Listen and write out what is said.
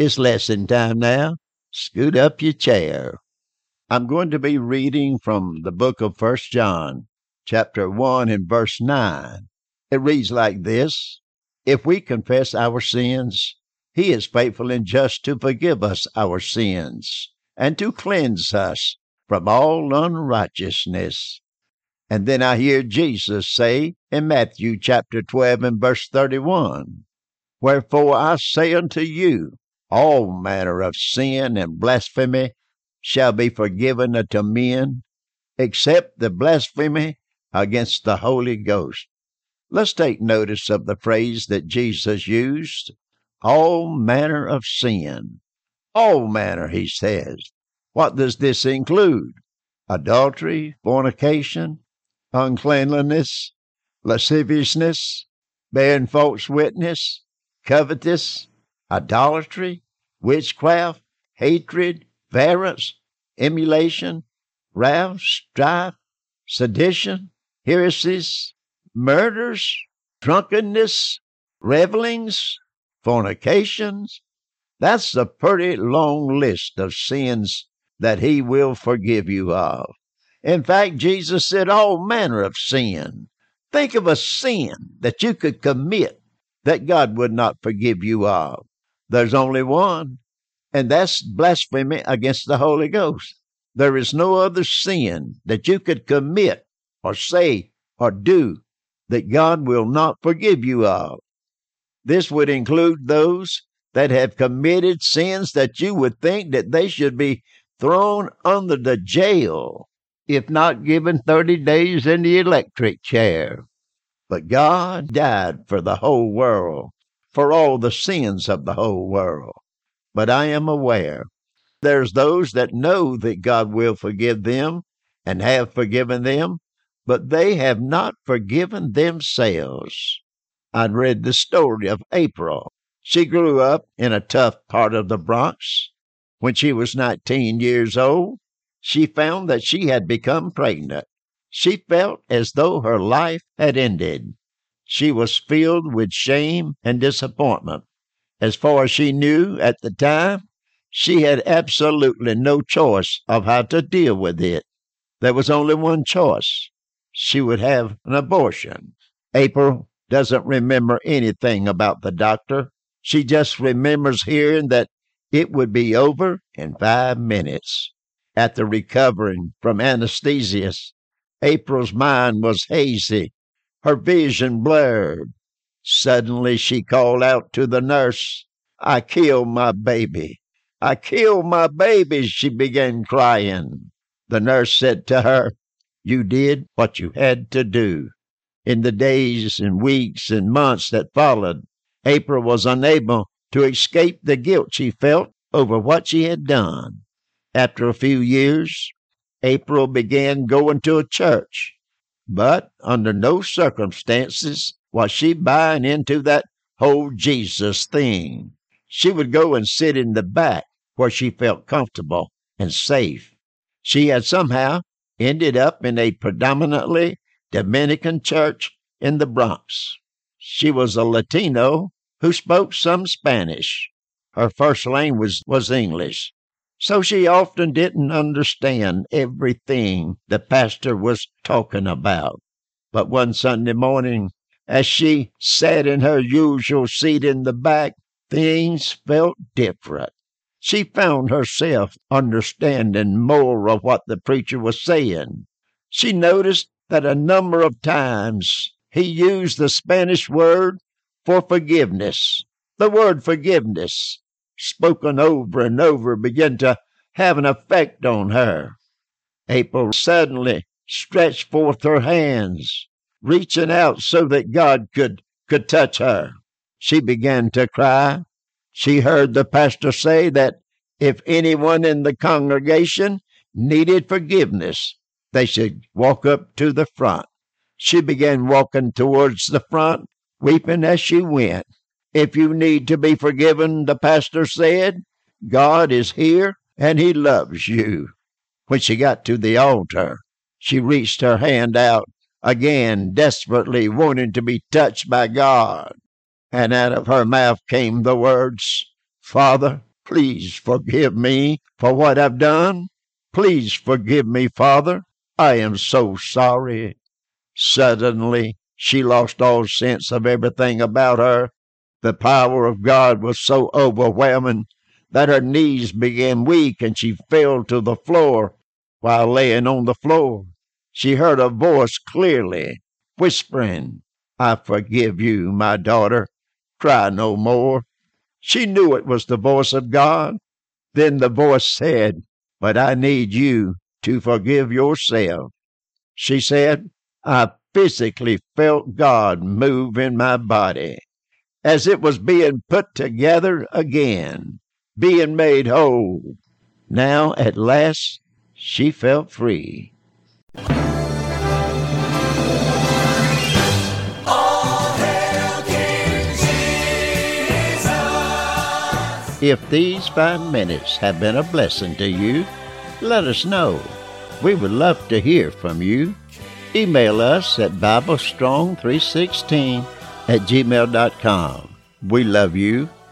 It's lesson time now. Scoot up your chair. I'm going to be reading from the book of 1 John, chapter 1 and verse 9. It reads like this: If we confess our sins, he is faithful and just to forgive us our sins and to cleanse us from all unrighteousness. And then I hear Jesus say in Matthew chapter 12 and verse 31, Wherefore I say unto you, all manner of sin and blasphemy shall be forgiven unto men, except the blasphemy against the Holy Ghost. Let's take notice of the phrase that Jesus used, all manner of sin. All manner, he says. What does this include? Adultery, fornication, uncleanliness, lasciviousness, bearing false witness, covetous, idolatry, witchcraft, hatred, variance, emulation, wrath, strife, sedition, heresies, murders, drunkenness, revelings, fornications. That's a pretty long list of sins that he will forgive you of. In fact, Jesus said all manner of sin. Think of a sin that you could commit that God would not forgive you of. There's only one, and that's blasphemy against the Holy Ghost. There is no other sin that you could commit or say or do that God will not forgive you of. This would include those that have committed sins that you would think that they should be thrown under the jail, if not given 30 days in the electric chair. But God died for the whole world, for all the sins of the whole world. But I am aware there's those that know that God will forgive them and have forgiven them, but they have not forgiven themselves. I'd read the story of April. She grew up in a tough part of the Bronx. When she was 19 years old, she found that she had become pregnant. She felt as though her life had ended. She was filled with shame and disappointment. As far as she knew at the time, she had absolutely no choice of how to deal with it. There was only one choice. She would have an abortion. April doesn't remember anything about the doctor. She just remembers hearing that it would be over in 5 minutes. After recovering from anesthesia, April's mind was hazy, her vision blurred. Suddenly she called out to the nurse, I killed my baby. I killed my baby, she began crying. The nurse said to her, You did what you had to do. In the days and weeks and months that followed, April was unable to escape the guilt she felt over what she had done. After a few years, April began going to a church, but under no circumstances was she buying into that whole Jesus thing. She would go and sit in the back where she felt comfortable and safe. She had somehow ended up in a predominantly Dominican church in the Bronx. She was a Latino who spoke some Spanish. Her first language was English, so she often didn't understand everything the pastor was talking about. But one Sunday morning, as she sat in her usual seat in the back, things felt different. She found herself understanding more of what the preacher was saying. She noticed that a number of times he used the Spanish word for forgiveness. The word forgiveness, spoken over and over, began to have an effect on her. April suddenly stretched forth her hands, reaching out so that God could touch her. She began to cry. She heard the pastor say that if anyone in the congregation needed forgiveness, they should walk up to the front. She began walking towards the front, weeping as she went. If you need to be forgiven, the pastor said, God is here and he loves you. When she got to the altar, she reached her hand out again, desperately wanting to be touched by God. And out of her mouth came the words, Father, Please forgive me for what I've done. Please forgive me, Father. I am so sorry." Suddenly, she lost all sense of everything about her. The power of God was so overwhelming that her knees began weak and she fell to the floor. While laying on the floor, she heard a voice clearly whispering, "I forgive you, my daughter. Cry no more." She knew it was the voice of God. Then the voice said, "But I need you to forgive yourself." She said, "I physically felt God move in my body as it was being put together again, being made whole." Now, at last, she felt free. If these 5 minutes have been a blessing to you, let us know. We would love to hear from you. Email us at BibleStrong316@gmail.com. We love you